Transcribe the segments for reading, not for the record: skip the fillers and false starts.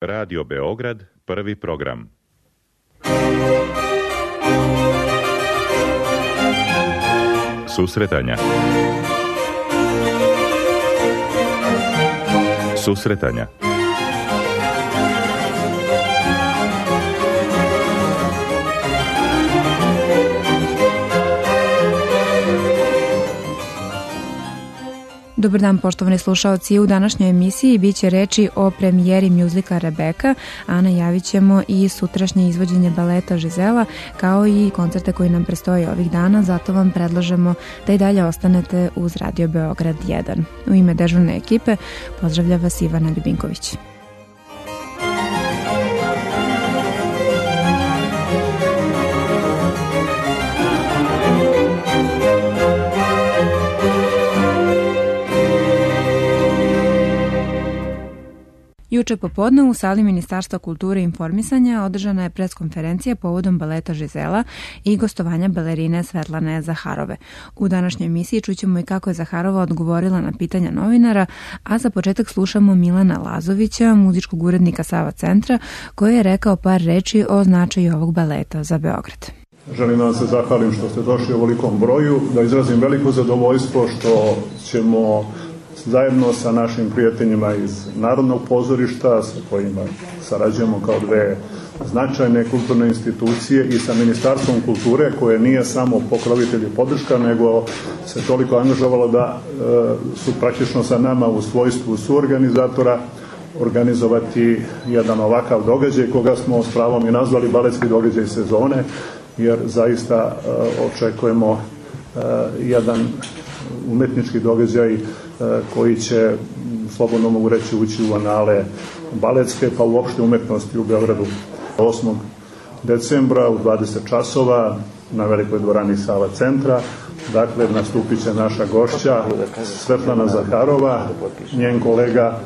Radio Beograd, prvi program. Susretanja. Susretanja. Dobar dan, poštovani slušaoci. U današnjoj emisiji biće reči o premijeri mjuzika Rebeka, a najavit ćemo i sutrašnje izvođenje baleta Žizela, kao i koncerte koji nam predstoje ovih dana, zato vam predlažemo da i dalje ostanete uz Radio Beograd 1. U ime dežurne ekipe pozdravlja vas Ivana Ljubinković. Juče popodne u sali Ministarstva kulture i informisanja održana je preskonferencija povodom baleta Žizela i gostovanja balerine Svetlane Zaharove. U današnjoj emisiji čućemo i kako je Zaharova odgovorila na pitanja novinara, a za početak slušamo Milana Lazovića, muzičkog urednika Sava Centra, koji je rekao par reči o značaju ovog baleta za Beograd. Želim da vam se zahvalim što ste došli u ovolikom broju, da izrazim veliko zadovoljstvo što ćemo zajedno sa našim prijateljima iz Narodnog pozorišta, sa kojima sarađujemo kao dve značajne kulturne institucije, i sa Ministarstvom kulture, koje nije samo pokrovitelj i podrška, nego se toliko angažovalo da su praktično sa nama u svojstvu suorganizatora organizovati jedan ovakav događaj, koga smo s pravom i nazvali baletski događaj sezone, jer zaista očekujemo jedan umetnički događaj koji će, slobodno mogu reći, ući u anale baletske pa uopšte umetnosti u Beogradu. 8. decembra u 20 časova na velikoj dvorani Sava Centra, dakle, nastupit će naša gošća Svetlana Zaharova, njen kolega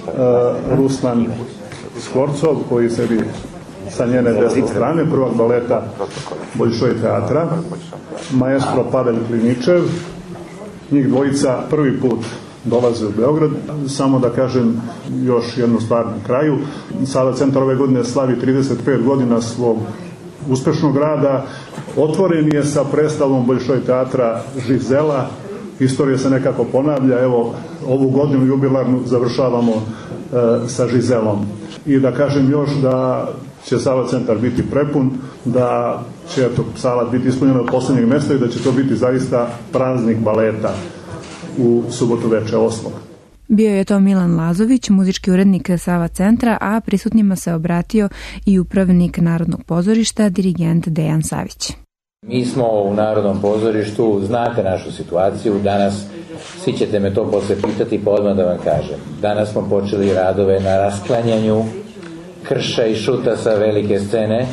Ruslan Skvorcov, koji sedi sa njene desne strane, prvak baleta Boljšoj teatra, maestro Pavel Kliničev. Njih dvojica prvi put dolaze u Beograd. Samo da kažem još jednu stvar na kraju. Sava Centar ove godine slavi 35 godina svog uspešnog rada. Otvoren je sa predstavom Boljšoj teatra Žizela. Istorija se nekako ponavlja. Evo, ovu godinu jubilarnu završavamo sa Žizelom. I da kažem još da će Sava Centar biti prepun, da će sala biti ispunjena od poslednjeg mesta i da će to biti zaista praznik baleta u subotu veče 8. Bio je to Milan Lazović, muzički urednik Sava Centra, a prisutnima se obratio i upravnik Narodnog pozorišta, dirigent Dejan Savić. Mi smo u Narodnom pozorištu, znate našu situaciju, danas, svi ćete me to posle pitati, pa odmah da vam kažem. Danas smo počeli radove na rasklanjanju krša i šuta sa velike scene.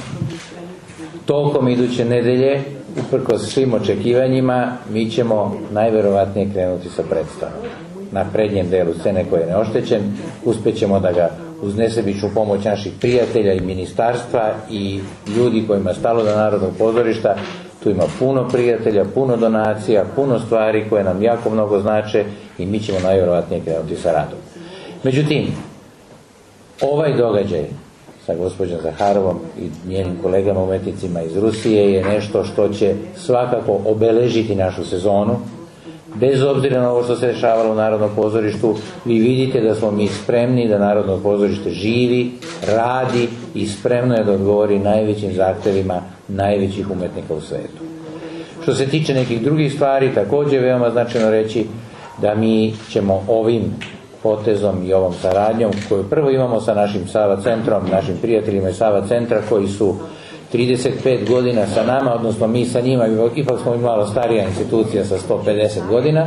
Tokom iduće nedelje, uprkos svim očekivanjima, mi ćemo najverovatnije krenuti sa predstavom. Na prednjem delu scene koji je neoštećen, uspećemo da ga uz nesebičnu pomoć naših prijatelja i ministarstva i ljudi kojima je stalo do Narodnog pozorišta. Tu ima puno prijatelja, puno donacija, puno stvari koje nam jako mnogo znače i mi ćemo najverovatnije krenuti sa radom. Međutim, ovaj događaj sa gospođom Zaharovom i njenim kolegama umetnicima iz Rusije je nešto što će svakako obeležiti našu sezonu. Bez obzira na ovo što se dešavalo u Narodnom pozorištu, vi vidite da smo mi spremni, da Narodno pozorište živi, radi i spremno je da odgovori najvećim zahtevima najvećih umetnika u svetu. Što se tiče nekih drugih stvari, također je veoma značajno reći da mi ćemo ovim potezom i ovom saradnjom koju prvo imamo sa našim Sava Centrom, našim prijateljima iz Sava Centra koji su 35 godina sa nama, odnosno mi sa njima, ipak smo i malo starija institucija sa 150 godina.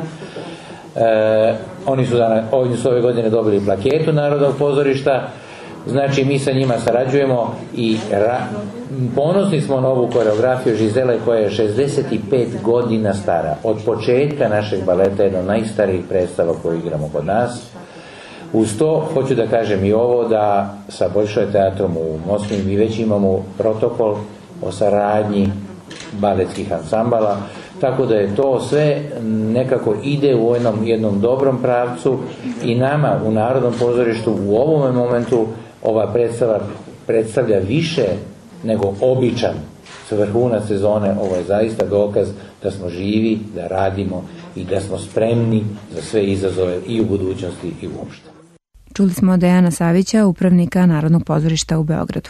Oni su ove godine dobili plaketu Narodnog pozorišta, znači mi sa njima sarađujemo i ponosni smo na ovu koreografiju Žizele koja je 65 godina stara. Od početka našeg baleta je jedna od najstarijih predstava koju igramo kod nas. Uz to hoću da kažem i ovo da sa Boljšoj teatrom u Moskvi mi već imamo protokol o saradnji baletskih ansambala, tako da je to sve nekako ide u jednom dobrom pravcu i nama u Narodnom pozorištu u ovom momentu ova predstava predstavlja više nego običan vrhunac sezone. Ovo je zaista dokaz da smo živi, da radimo i da smo spremni za sve izazove i u budućnosti i uopšte. Čuli smo Dejana Savića, upravnika Narodnog pozorišta u Beogradu.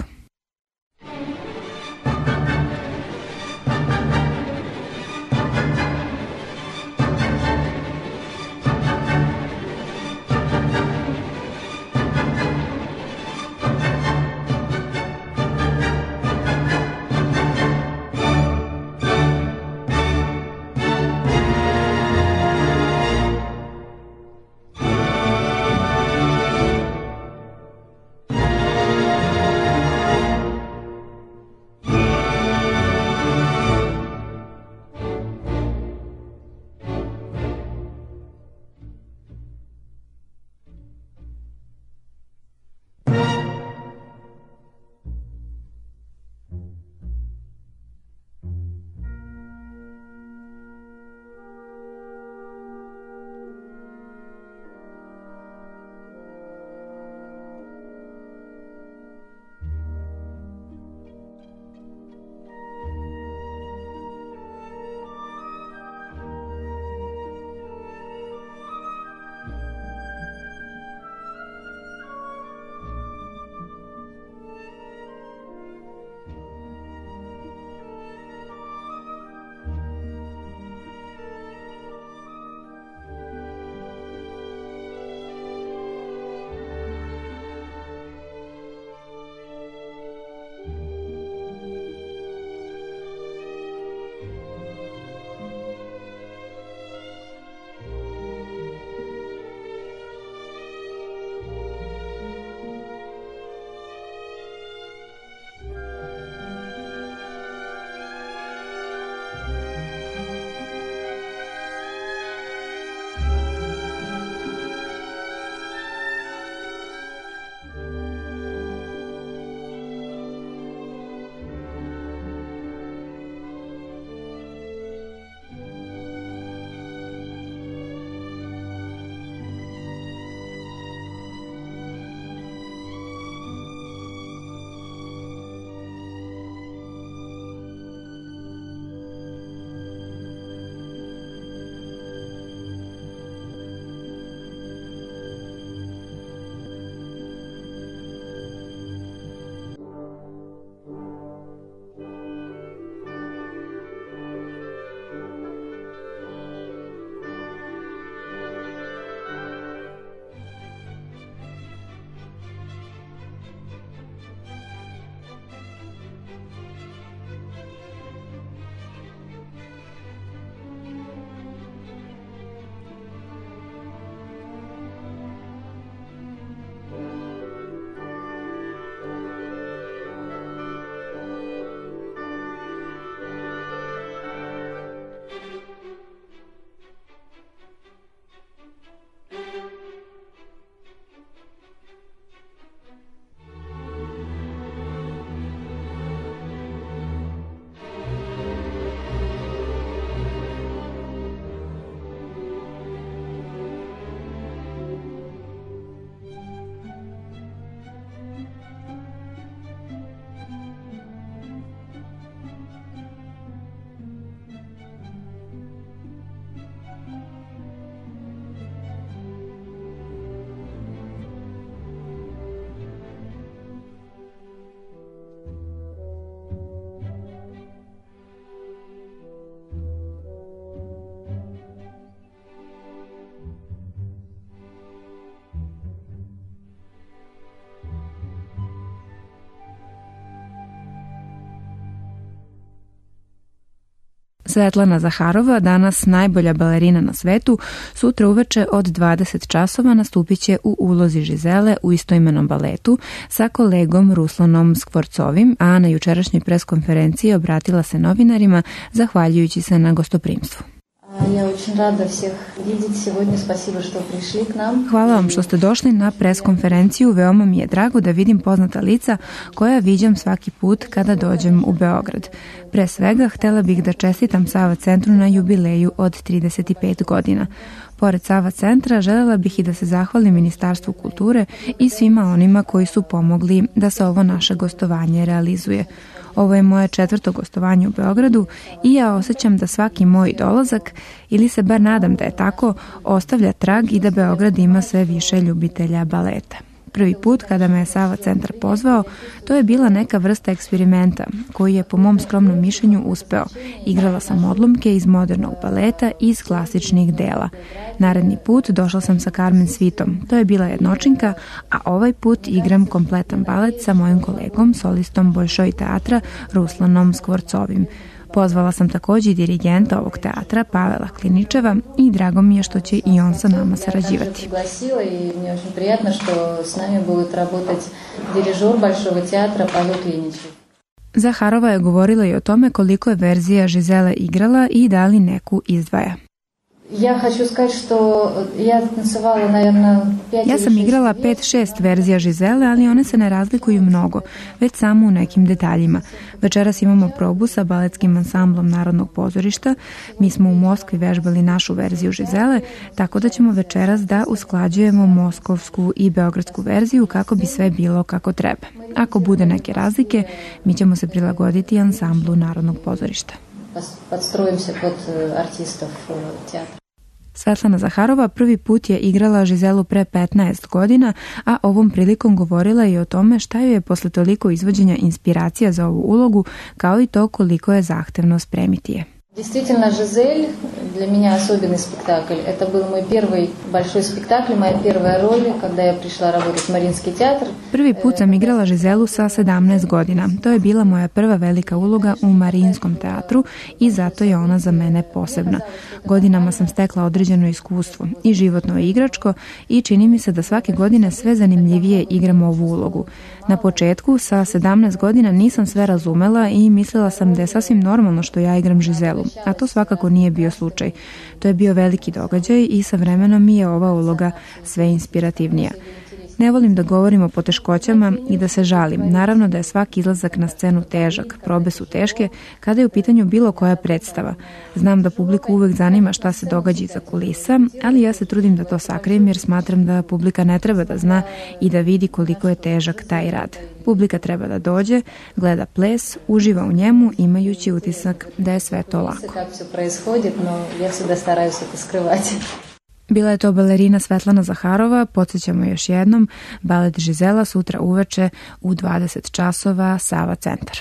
Svetlana Zaharova, danas najbolja balerina na svetu, sutra uveče od 20 časova nastupit će u ulozi Žizele u istoimenom baletu sa kolegom Ruslanom Skvorcovim, a na jučerašnjoj preskonferenciji obratila se novinarima zahvaljujući se na gostoprimstvu. Hvala vam što ste došli na pres konferenciju. Veoma mi je drago da vidim poznata lica koja viđam svaki put kada dođem u Beograd. Pre svega, htela bih da čestitam Sava centru na jubileju od 35 godina. Pored Sava centra, želela bih i da se zahvalim Ministarstvu kulture i svima onima koji su pomogli da se ovo naše gostovanje realizuje. Ovo je moje 4. gostovanje u Beogradu i ja osjećam da svaki moj dolazak, ili se bar nadam da je tako, ostavlja trag i da Beograd ima sve više ljubitelja baleta. Prvi put kada me je Sava centar pozvao, to je bila neka vrsta eksperimenta koji je po mom skromnom mišljenju uspeo. Igrala sam odlomke iz modernog baleta i iz klasičnih dela. Naredni put došla sam sa Carmen Svitom, to je bila jednočinka, a ovaj put igram kompletan balet sa mojim kolegom, solistom Bolšoj teatra Ruslanom Skvorcovim. Pozvala sam također i dirigenta ovog teatra, Pavela Kliničeva, i drago mi je što će i on sa nama sarađivati. Zaharova je govorila i o tome koliko je verzija Žizele igrala i da li neku izdvaja. Ja sam igrala 5-6 verzija Žizele, ali one se ne razlikuju mnogo, već samo u nekim detaljima. Večeras imamo probu sa baletskim ansamblom Narodnog pozorišta. Mi smo u Moskvi vežbali našu verziju Žizele, tako da ćemo večeras da usklađujemo moskovsku i beogradsku verziju kako bi sve bilo kako treba. Ako bude neke razlike, mi ćemo se prilagoditi ansamblu Narodnog pozorišta. Podstrojim se pod artistov teatra. Svetlana Zaharova prvi put je igrala Žizelu pre 15 godina, a ovom prilikom govorila i o tome šta joj je posle toliko izvođenja inspiracija za ovu ulogu, kao i to koliko je zahtevno spremiti je. Действительно, «Жизель» для меня особенный спектакль. Это был мой первый большой спектакль, моя первая роль, когда я пришла работать в Мариинский театр. Prvi put sam igrala Žizelu sa 17 godina. To je bila moja prva velika uloga u Mariinskom teatru i zato je ona za mene posebna. Godinama sam stekla određeno iskustvo, i životno i igračko, i čini mi se da svake godine sve zanimljivije igram ovu ulogu. Na početku, sa 17 godina, nisam sve razumela i mislila sam da je sasvim normalno što ja igram Žizelu, a to svakako nije bio slučaj. To je bio veliki događaj i sa vremenom mi je ova uloga sve inspirativnija. Ne volim da govorim o poteškoćama i da se žalim. Naravno da je svaki izlazak na scenu težak, probe su teške kada je u pitanju bilo koja predstava. Znam da publiku uvek zanima šta se događa iza kulisa, ali ja se trudim da to sakrijem jer smatram da publika ne treba da zna i da vidi koliko je težak taj rad. Publika treba da dođe, gleda ples, uživa u njemu imajući utisak da je sve to lako. Bila je to balerina Svetlana Zaharova, podsjećamo još jednom, balet Žizela sutra uveče u 20 časova, Sava centar.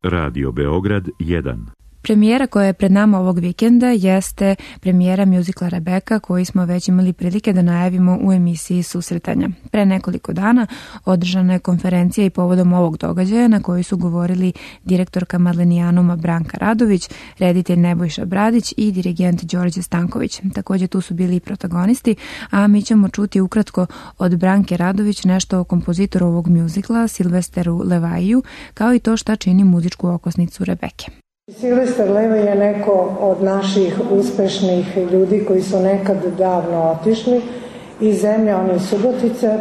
Radio Beograd 1. Premijera koja je pred nama ovog vikenda jeste premijera mjuzikla Rebeka koji smo već imali prilike da najavimo u emisiji Susretanja. Pre nekoliko dana održana je konferencija i povodom ovog događaja na kojoj su govorili direktorka Madlenijanuma Branka Radović, reditelj Nebojša Bradić i dirigent Đorđe Stanković. Također tu su bili i protagonisti, a mi ćemo čuti ukratko od Branke Radović nešto o kompozitoru ovog mjuzikla Silvesteru Levajiju, kao i to šta čini muzičku okosnicu Rebeke. Silvester Levaj je neko od naših uspešnih ljudi koji su nekad davno otišli iz zemlje, on je iz Subotice,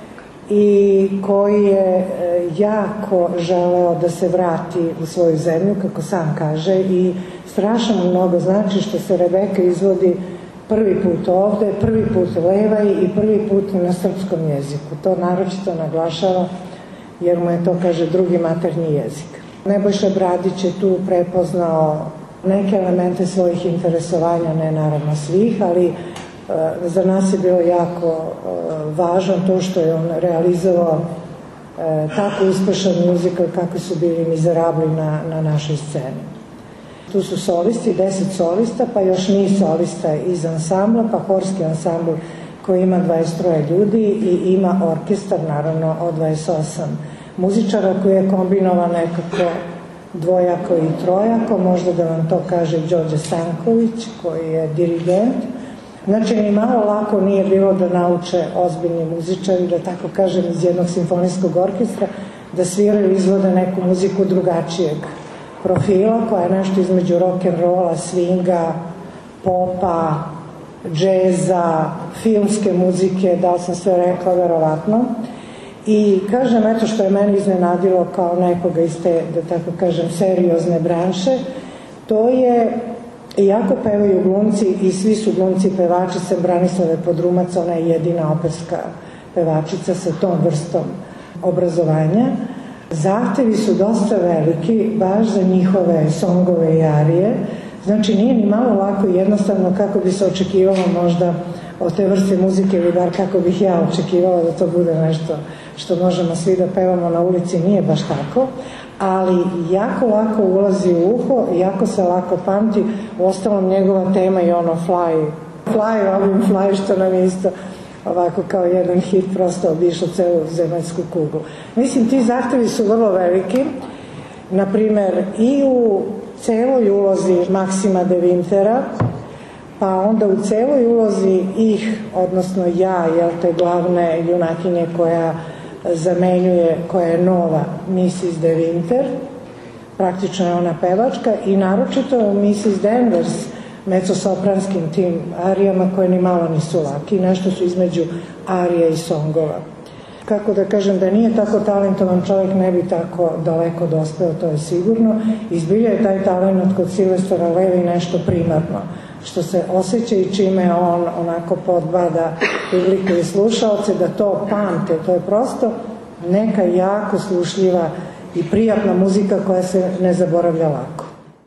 i koji je jako želeo da se vrati u svoju zemlju, kako sam kaže, i strašno mnogo znači što se Rebeka izvodi prvi put ovde, prvi put Levaj i prvi put na srpskom jeziku. To naročito naglašava jer mu je to, kaže, drugi maternji jezik. Nebojša Bradić je tu prepoznao neke elemente svojih interesovanja, ne naravno svih, ali za nas je bilo jako važno to što je on realizovao tako uspešan muzikal kako su bili Mizerabli na našoj sceni. Tu su solisti, 10 solista, pa još niz solista iz ansambla, pa horski ansambl koji ima 23 ljudi i ima orkestar, naravno, od 28 muzičara koji je kombinovan nekako dvojako i trojako, možda da vam to kaže Đorđe Stanković koji je dirigent. Znači, ni malo lako nije bilo da nauče ozbiljni muzičari, da tako kažem, iz jednog simfonijskog orkestra, da sviraju i izvode neku muziku drugačijeg profila, koja je nešto između rock'n'rolla, swinga, popa, džeza, filmske muzike, da li sam sve rekla, verovatno. I kažem, eto što je meni iznenadilo kao nekoga iz te, da tako kažem, seriozne branše, to je, iako pevaju glumci i svi su glumci pevači, sem Branislave Podrumac, ona je jedina operska pevačica sa tom vrstom obrazovanja, zahtevi su dosta veliki, baš za njihove songove i arije. Znači, nije ni malo lako i jednostavno kako bi se očekivalo možda od te vrste muzike, ili bar kako bih ja očekivala da to bude nešto što možemo svi da pevamo na ulici, nije baš tako, ali jako lako ulazi u uho, jako se lako pamti. Uostalom, njegova tema je ono fly, što nam je isto ovako kao jedan hit prosto obišao celu zemaljsku kuglu. Mislim, ti zahtevi su vrlo veliki, na primer i u celoj ulozi Maksima de Wintera, pa onda u celoj ulozi ih, odnosno ja, te glavne junakinje koja zamenjuje, koja je nova Mrs. de Winter, praktično je ona pevačka, i naročito Mrs. Danvers, mezzosopranskim tim arijama koje ni malo nisu laki, nešto su između arija i songova. Kako da kažem, da nije tako talentovan čovjek ne bi tako daleko dospeo, to je sigurno. Izbilja je taj talent kod Silvestera Levaj nešto primarno, što se osjeća i čime on onako podbada publiku i slušaoce da to pamte. To je prosto neka jako slušljiva i prijatna muzika koja se ne zaboravlja lako.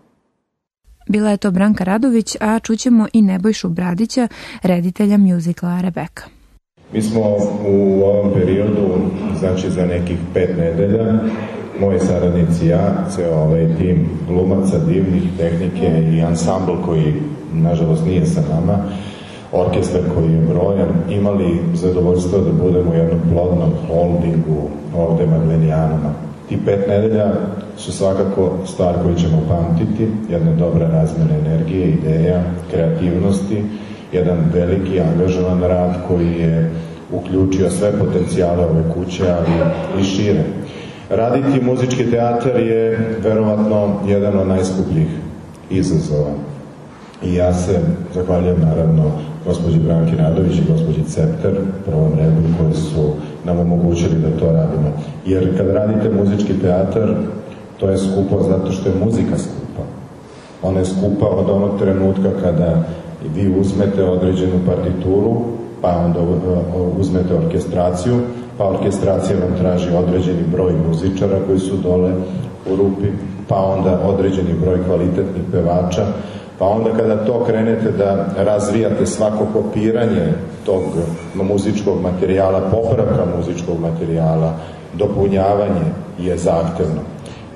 Bila je to Branka Radović, a čućemo i Nebojšu Bradića, reditelja mjuzikla Rebeka. Mi smo u ovom periodu, znači za nekih 5 nedelja, moji saradnici, ja, ceo ovaj tim glumaca, divnih, tehnike i ansambl koji, nažalost, nije sa nama, orkestar koji je brojan, imali zadovoljstvo da budemo u jednom plodnom holdingu ovde Madlenijanuma. Ti 5 nedelja su svakako stvar koju ćemo pamtiti, jedna dobra razmjena energije, ideja, kreativnosti, jedan veliki angažovan rad koji je uključio sve potencijale ove kuće, ali i šire. Raditi muzički teatar je verovatno jedan od najskupljih izazova. I ja se zahvaljujem naravno gospođi Branki Radović i gospođi Cepter, prvom redu, koji su nam omogućili da to radimo. Jer kad radite muzički teatar, to je skupo zato što je muzika skupa. Ona je skupa od onog trenutka kada vi uzmete određenu partituru, pa onda uzmete orkestraciju, pa orkestracija vam traži određeni broj muzičara koji su dole u rupi, pa onda određeni broj kvalitetnih pevača, pa onda kada to krenete da razvijate svako kopiranje tog muzičkog materijala, popravka muzičkog materijala, dopunjavanje je zahtevno.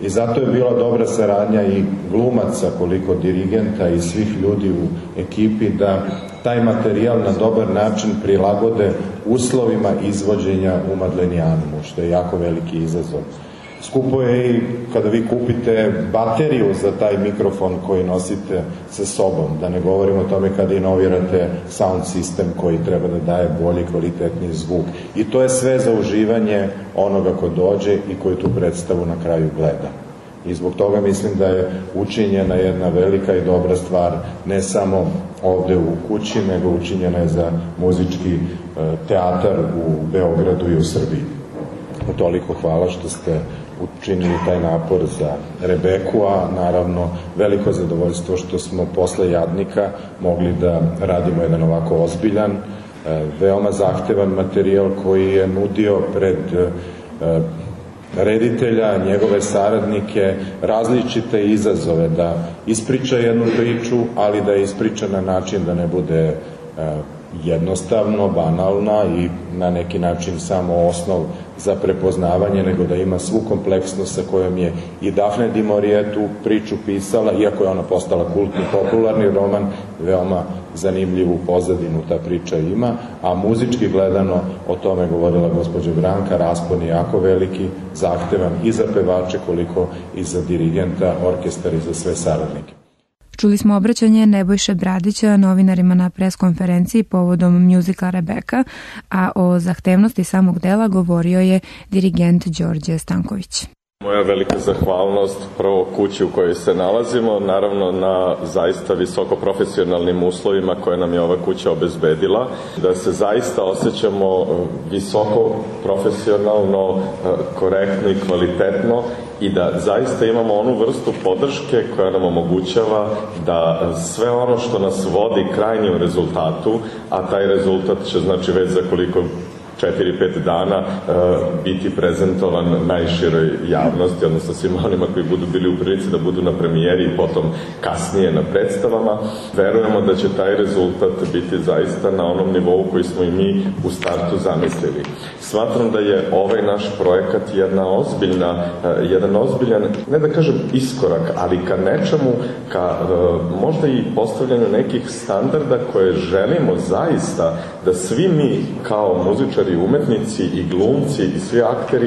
I zato je bila dobra saradnja i glumaca, koliko dirigenta i svih ljudi u ekipi, da taj materijal na dobar način prilagode uslovima izvođenja u Madlenijanumu, što je jako veliki izazov. Skupo je i kada vi kupite bateriju za taj mikrofon koji nosite sa sobom, da ne govorimo o tome kada inovirate sound sistem koji treba da daje bolji, kvalitetniji zvuk. I to je sve za uživanje onoga ko dođe i koji tu predstavu na kraju gleda. I zbog toga mislim da je učinjena jedna velika i dobra stvar, ne samo ovde u kući, nego učinjena je za muzički teatar u Beogradu i u Srbiji. Toliko hvala što ste učinili taj napor za Rebeku, a naravno veliko zadovoljstvo što smo posle Jadnika mogli da radimo jedan ovako ozbiljan, veoma zahtevan materijal koji je nudio pred reditelja, njegove saradnike, različite izazove, da ispriča jednu priču, ali da je ispriča na način da ne bude jednostavno, banalna i na neki način samo osnov za prepoznavanje, nego da ima svu kompleksnost sa kojom je i Daphne du Maurier tu priču pisala, iako je ona postala kultni, popularni roman, veoma zanimljivu pozadinu ta priča ima, a muzički gledano, o tome govorila gospođa Branka, raspon je jako veliki, zahtevan i za pevače koliko i za dirigenta, orkestar i za sve saradnike. Čuli smo obraćanje Nebojše Bradića novinarima na preskonferenciji povodom mjuzikla Rebeka, a o zahtevnosti samog dela govorio je dirigent Đorđe Stanković. Moja velika zahvalnost prvo kući u kojoj se nalazimo, naravno na zaista visoko profesionalnim uslovima koje nam je ova kuća obezbedila, da se zaista osjećamo visoko profesionalno, korektno i kvalitetno i da zaista imamo onu vrstu podrške koja nam omogućava da sve ono što nas vodi krajnjem rezultatu, a taj rezultat će znači već za koliko 4-5 dana biti prezentovan najširoj javnosti, odnosno svima onima koji budu bili u prilici da budu na premijeri i potom kasnije na predstavama. Verujemo da će taj rezultat biti zaista na onom nivou koji smo i mi u startu zamislili. Smatram da je ovaj naš projekat jedan ozbiljan, ne da kažem iskorak, ali ka nečemu, ka možda i postavljanju nekih standarda koje želimo zaista da svi mi kao muzičari, umetnici i glumci i svi akteri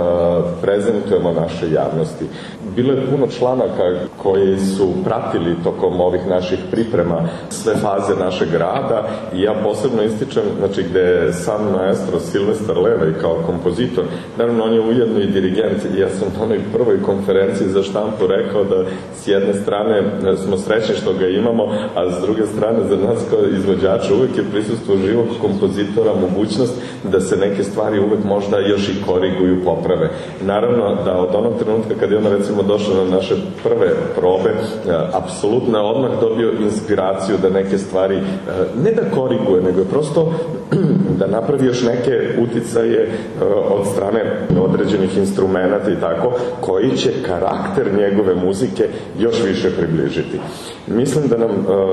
prezentujemo našoj javnosti. Bilo je puno članaka koji su pratili tokom ovih naših priprema sve faze našeg rada i ja posebno ističem, znači gde je sam maestro Silvestar Levej kao kompozitor, naravno on je ujedno i dirigent i ja sam na onoj prvoj konferenciji za štampu rekao da s jedne strane smo srećni što ga imamo, a s druge strane za nas kao izvođača uvek je prisustvo živog kompozitora mogućnost da se neke stvari uvek možda još i koriguju, poprave. Naravno da od onog trenutka kad je on recimo došao na naše prve probe, apsolutno je odmah dobio inspiraciju da neke stvari ne da koriguje, nego je prosto da napravi još neke uticaje od strane određenih instrumenta i tako, koji će karakter njegove muzike još više približiti. Mislim da nam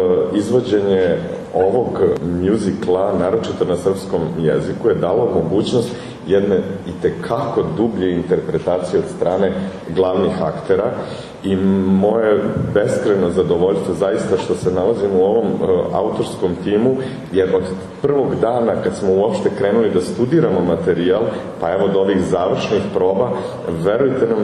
izvođenje ovog mjuzikla, naročito na srpskom jeziku, je dalo mogućnost jedne itekako dublje interpretacije od strane glavnih aktera i moje beskrajno zadovoljstvo zaista što se nalazimo u ovom autorskom timu, jer od prvog dana kad smo uopšte krenuli da studiramo materijal, pa evo do ovih završnih proba, verujte nam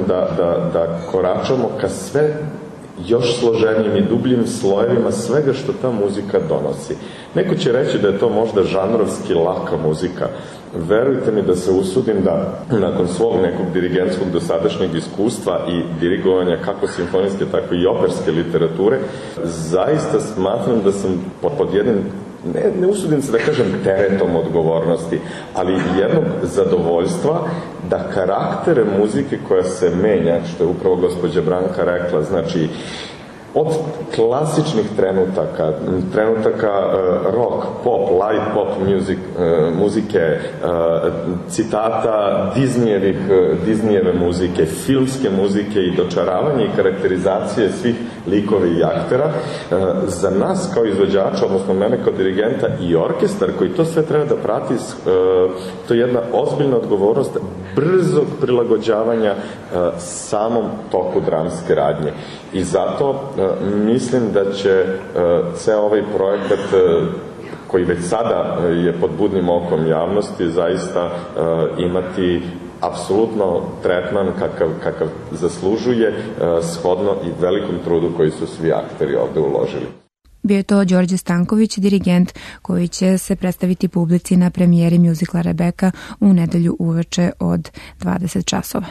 da koračamo ka sve još složenijim i dubljim slojevima svega što ta muzika donosi. Neko će reći da je to možda žanrovski laka muzika. Verujte mi da se usudim da nakon svog nekog dirigentskog dosadašnjeg iskustva i dirigovanja kako simfonijske, tako i operske literature, zaista smatram da sam pod jednim, ne usudim se da kažem teretom odgovornosti, ali jednog zadovoljstva da karaktere muzike koja se menja, što je upravo gospođa Branka rekla, znači od klasičnih trenutaka rock, pop, light pop muzike, citata Disneyjeve muzike, filmske muzike i dočaravanje i karakterizacije svih likova i aktera, za nas kao izvođača, odnosno mene kao dirigenta i orkestar koji to sve treba da prati, to je jedna ozbiljna odgovornost brzog prilagođavanja samom toku dramske radnje. I zato mislim da će ceo ovaj projekat koji već sada je pod budnim okom javnosti zaista imati apsolutno tretman kakav zaslužuje, shodno i velikom trudu koji su svi akteri ovde uložili. Bio je to Đorđe Stanković, dirigent koji će se predstaviti publici na premijeri mjuzikla Rebeka u nedelju uveče od 20 časova.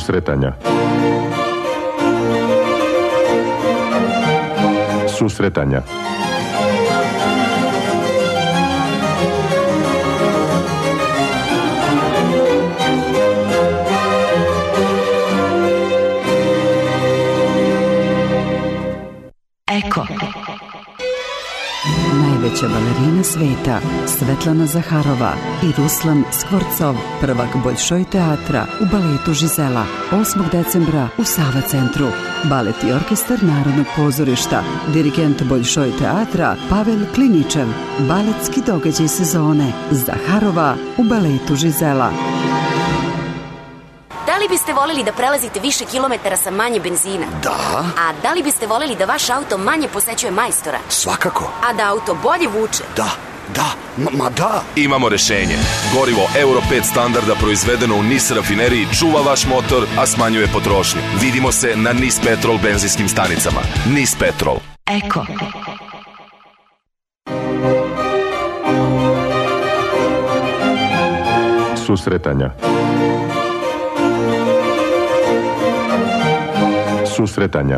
Susretanja. Susretanja. Eko. Najveća balerina sveta, Svetlana Zaharova i Ruslan Skvorcov, prvak Boljšoj teatra u baletu Žizela, 8. decembra u Sava centru. Balet i orkestar Narodnog pozorišta, dirigent Boljšoj teatra Pavel Kliničev, baletski događaj sezone, Zaharova u baletu Žizela. Da li biste voljeli da prelazite više kilometara sa manje benzina? Da. A da li biste voljeli da vaš auto manje posećuje majstora? Svakako. A da auto bolje vuče? Da, ma da. Imamo rešenje. Gorivo Euro 5 standarda proizvedeno u NIS rafineriji čuva vaš motor, a smanjuje potrošnju. Vidimo se na NIS Petrol benzinskim stanicama. NIS Petrol. Eko. Susretanja. Susretanja.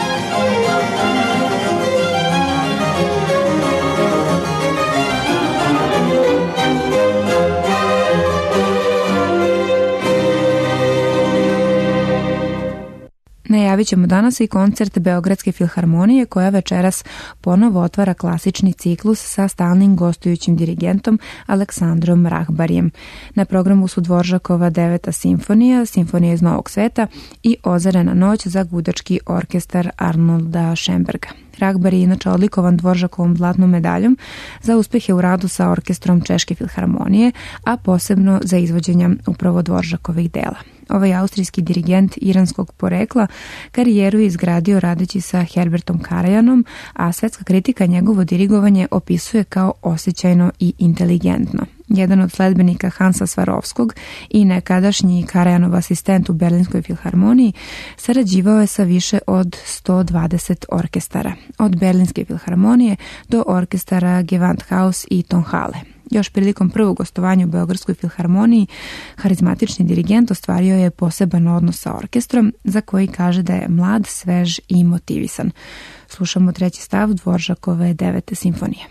Najavit ćemo danas i koncert Beogradske filharmonije koja večeras ponovo otvara klasični ciklus sa stalnim gostujućim dirigentom Aleksandrom Rahbarijem. Na programu su Dvoržakova 9. simfonija, Simfonija iz Novog sveta i Ozarena noć za gudački orkestar Arnolda Šemberga. Rahbari je inače odlikovan Dvoržakovom zlatnom medaljom za uspehe u radu sa orkestrom Češke filharmonije, a posebno za izvođenje upravo Dvoržakovih dela. Ovaj austrijski dirigent iranskog porekla karijeru je izgradio radeći sa Herbertom Karajanom, a svetska kritika njegovo dirigovanje opisuje kao osjećajno i inteligentno. Jedan od sledbenika Hansa Svarovskog i nekadašnji Karajanov asistent u Berlinskoj filharmoniji sarađivao je sa više od 120 orkestara, od Berlinske filharmonije do orkestara Gewandhaus i Tonhalle. Još prilikom prvog gostovanja u Beogradskoj filharmoniji, harizmatični dirigent ostvario je poseban odnos sa orkestrom, za koji kaže da je mlad, svež i motivisan. Slušamo treći stav Dvoržakove 9. simfonije.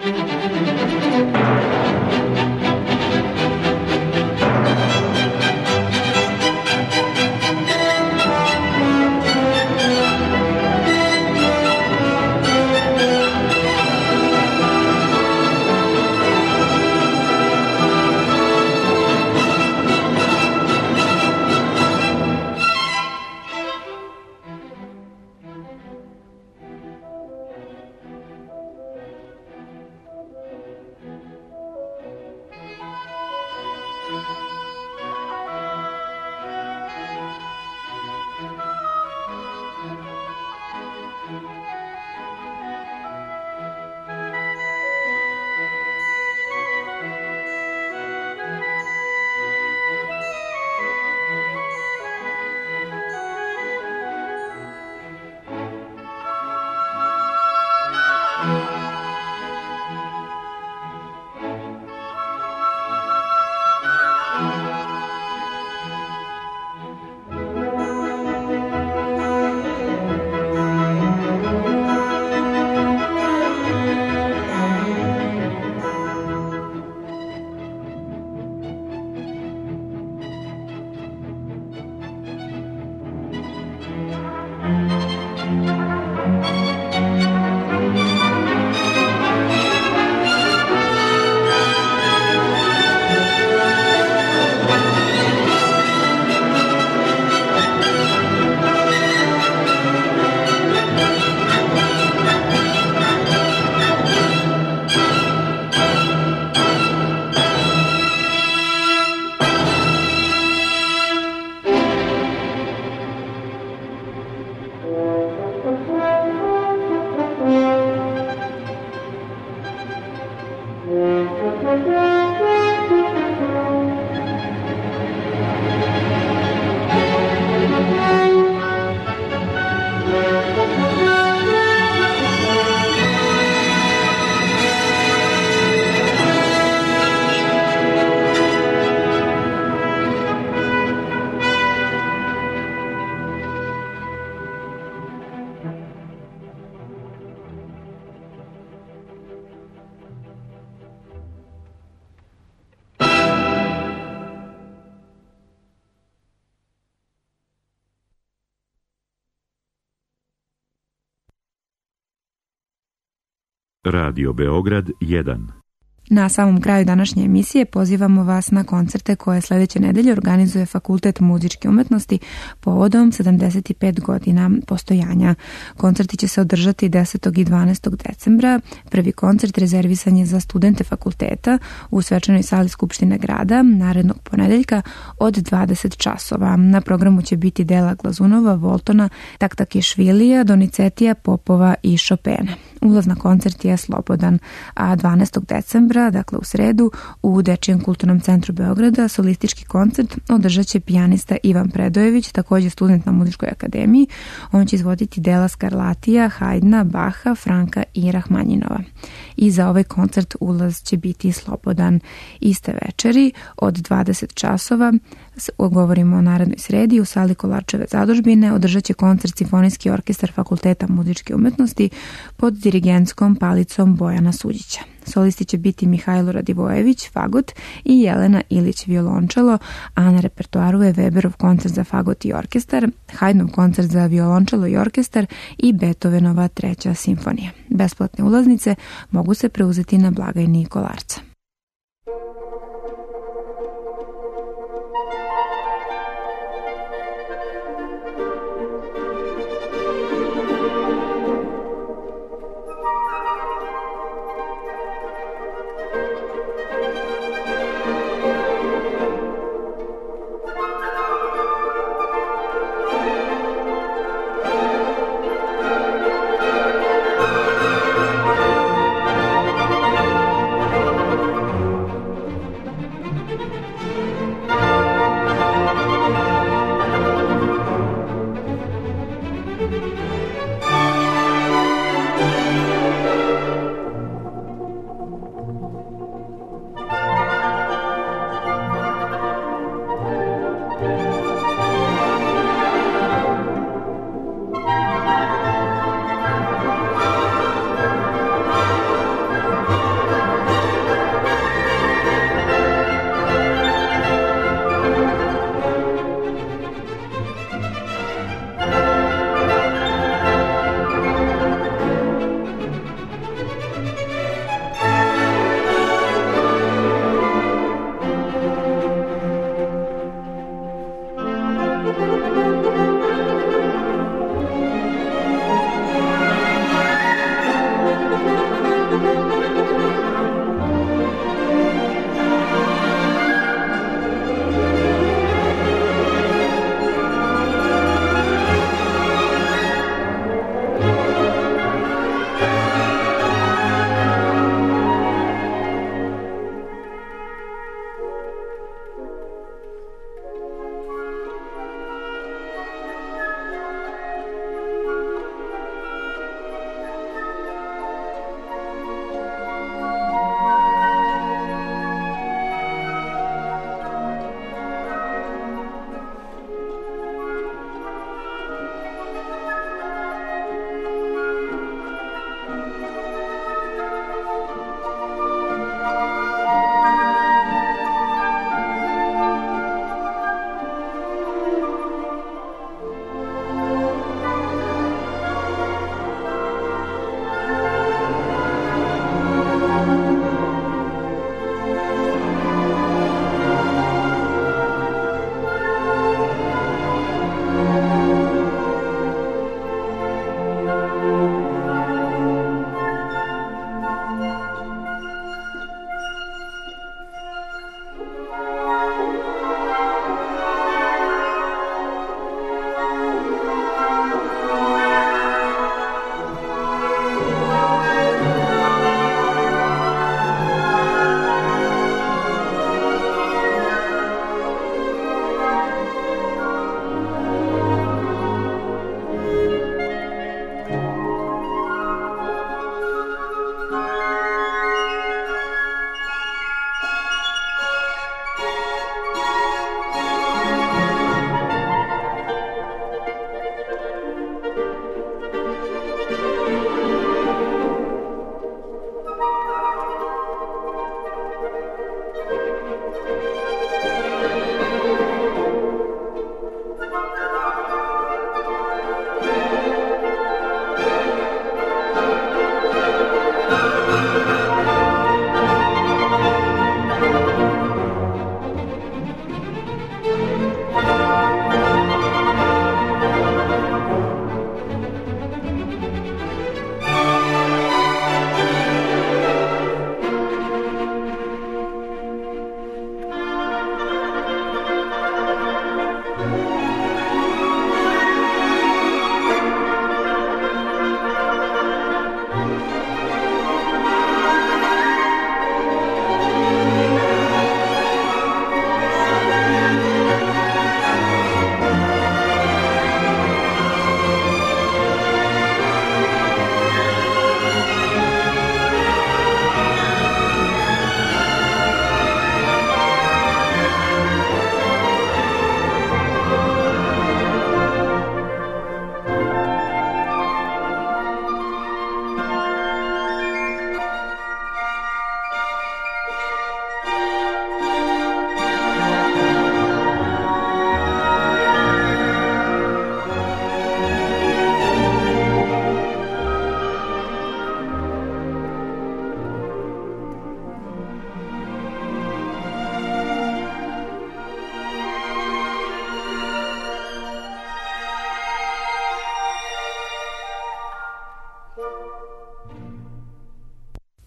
Radio Beograd 1. Na samom kraju današnje emisije pozivamo vas na koncerte koje sledeće nedelje organizuje Fakultet muzičke umetnosti povodom 75 godina postojanja. Koncerti će se održati 10. i 12. decembra. Prvi koncert rezervisan je za studente fakulteta u svečanoj sali Skupštine grada narednog ponedeljka od 20 časova. Na programu će biti dela Glazunova, Voltona, Taktakišvilija, Donizetija, Popova i Chopina. Ulaz na koncert je slobodan, a 12. decembra, dakle u sredu, u Dečijem kulturnom centru Beograda solistički koncert održat će pijanista Ivan Predojević, također student na Muzičkoj akademiji. On će izvoditi dela Skarlatija, Hajdna, Baha, Franka i Rahmanjinova. I za ovaj koncert ulaz će biti slobodan. Iste večeri od 20 časova, govorimo o narednoj sredi, u sali Kolarčeve zadužbine održat će koncert Simfonijski orkestar Fakulteta muzičke umetnosti pod dirigentskom palicom Bojana Suđića. Solisti će biti Mihajlo Radivojević, fagot, i Jelena Ilić, violončelo, a na repertoaru je Weberov koncert za fagot i orkestar, Haydnov koncert za violončelo i orkestar i Beethovenova 3. simfonija. Besplatne ulaznice mogu se preuzeti na blagajni Kolarca.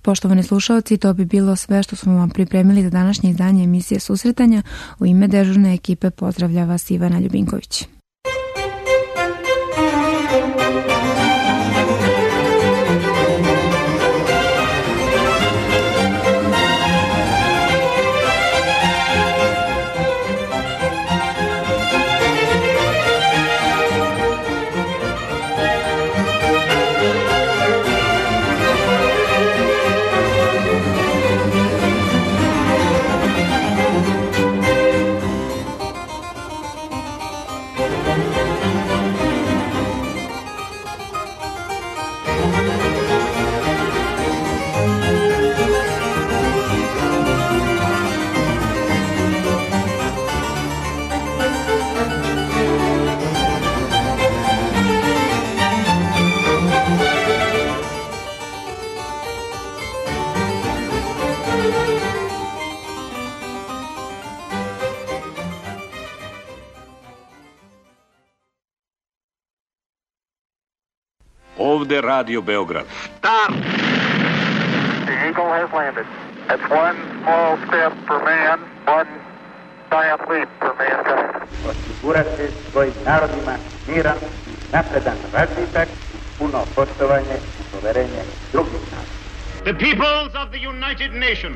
Poštovani slušalci, to bi bilo sve što smo vam pripremili za današnje izdanje emisije Susretanja. U ime dežurne ekipe pozdravlja vas Ivana Ljubinković. Ovde Radio Beograd. Stop! The Eagle has landed. That's one small step for man, one giant leap for mankind. Osigurati svojim narodima miran, napredan razvitak, puno poštovanje i poverenje drugih naroda. The peoples of the United Nations,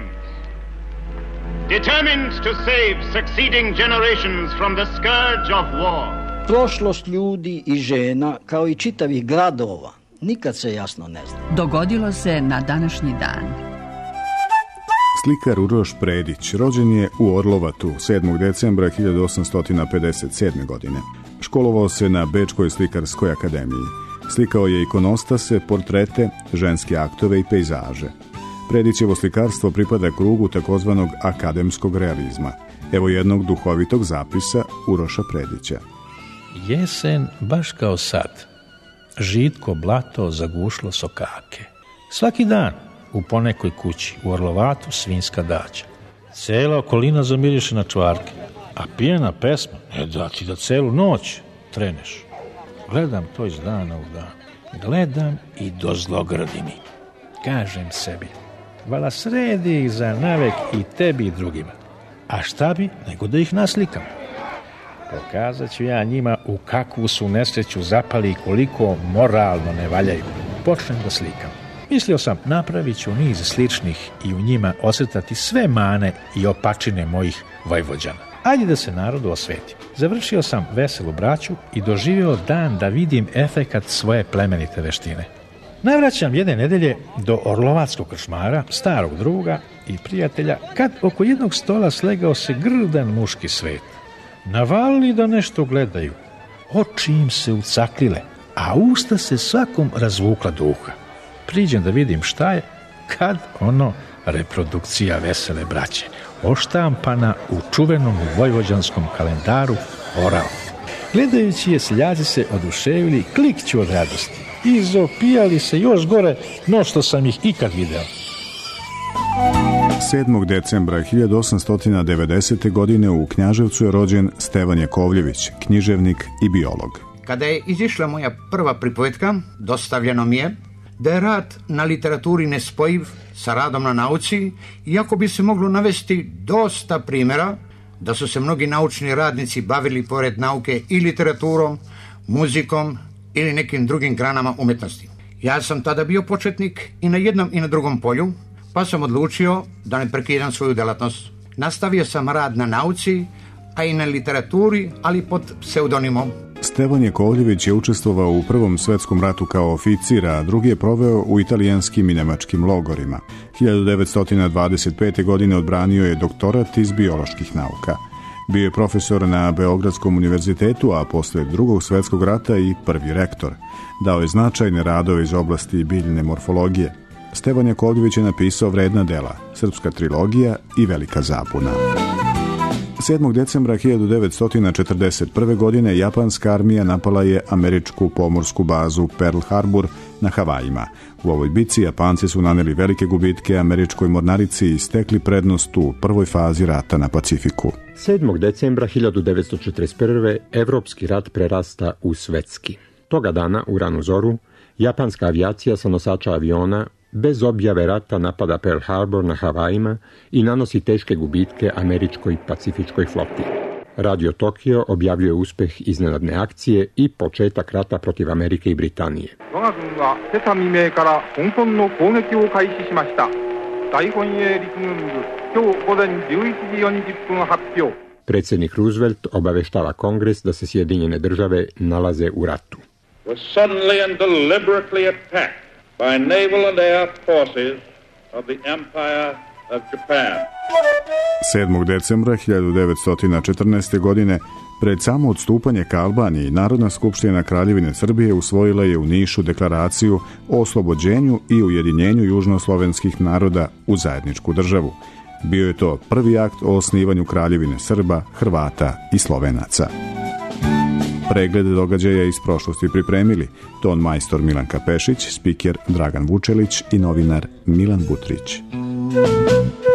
determined to save succeeding generations from the scourge of war. Prošlost ljudi i žena, kao i čitavih gradova, nikad se jasno ne zna. Dogodilo se na današnji dan. Slikar Uroš Predić rođen je u Orlovatu 7. decembra 1857. godine. Školovao se na Bečkoj slikarskoj akademiji. Slikao je ikonostase, portrete, ženske aktove i pejzaže. Predićevo slikarstvo pripada krugu takozvanog akademskog realizma. Evo jednog duhovitog zapisa Uroša Predića. Jesen, baš kao sad, žitko blato zagušlo sokake. Svaki dan u ponekoj kući u Orlovatu svinjska dađa. Cela okolina zamiriše na čvarke, a pijena pesma ne da ti da celu noć treneš. Gledam to iz dana u dan, gledam i dozlogradi mi. Kažem sebi, vala sredi ih za navek i tebi i drugima. A šta bi nego da ih naslikam? Pokazat ću ja njima u kakvu su nesreću zapali i koliko moralno ne valjaju. Počnem da slikam. Mislio sam, napravit ću niz sličnih i u njima osretati sve mane i opačine mojih Vojvođana. Ajde da se narodu osveti. Završio sam veselu braću i doživio dan da vidim efekat svoje plemenite veštine. Navraćam jedne nedelje do Orlovatskog krčmara, starog druga i prijatelja, kad oko jednog stola slegao se grdan muški svet. Navalili da nešto gledaju, oči im se ucaklile, a usta se svakom razvukla duha. Priđem da vidim šta je, kad reprodukcija vesele braće, oštampana u čuvenom vojvođanskom kalendaru Orao. Gledajući je, seljaci se oduševili, klikću od radosti. Izopijali se još gore no što sam ih ikad video. 7. decembra 1890. godine u Knjaževcu je rođen Stevan Jakovljević, književnik i biolog. Kada je izišla moja prva pripovetka, dostavljeno mi je da je rad na literaturi nespojiv sa radom na nauci, iako bi se moglo navesti dosta primjera da su se mnogi naučni radnici bavili pored nauke i literaturom, muzikom ili nekim drugim granama umetnosti. Ja sam tada bio početnik i na jednom i na drugom polju, pa sam odlučio da ne prekidam svoju delatnost. Nastavio sam rad na nauci, a i na literaturi, ali pod pseudonimom. Stevan Jakovljević je učestvovao u Prvom svetskom ratu kao oficir, a drugi je proveo u italijanskim i nemačkim logorima. 1925. godine odbranio je doktorat iz bioloških nauka. Bio je profesor na Beogradskom univerzitetu, a posle Drugog svetskog rata i prvi rektor. Dao je značajne radove iz oblasti biljne morfologije. Stevan Jakovljević je napisao vredna dela, Srpska trilogija i Velika zabuna. 7. decembra 1941. godine japanska armija napala je američku pomorsku bazu Pearl Harbor na Havajima. U ovoj bici Japanci su naneli velike gubitke američkoj mornarici i stekli prednost u prvoj fazi rata na Pacifiku. 7. decembra 1941. Evropski rat prerasta u svetski. Toga dana, u ranu zoru, japanska avijacija sa nosača aviona bez objave rata napada Pearl Harbor na Havajima i nanosi teške gubitke američkoj pacifičkoj floti. Radio Tokio objavljuje uspeh iznenadne akcije i početak rata protiv Amerike i Britanije. Predsjednik Roosevelt obaveštava Kongres da se Sjedinjene države nalaze u ratu. Was suddenly and deliberately attacked by naval and air forces of the Empire of Japan. 7. decembra 1914. godine, pred samo odstupanje ka Albaniji, Narodna skupština Kraljevine Srbije usvojila je u Nišu deklaraciju o oslobođenju i ujedinjenju južnoslovenskih naroda u zajedničku državu. Bio je to prvi akt o osnivanju Kraljevine Srba, Hrvata i Slovenaca. Pregled događaja iz prošlosti pripremili ton majstor Milanka Pešić, spiker Dragan Vučelić i novinar Milan Butrić.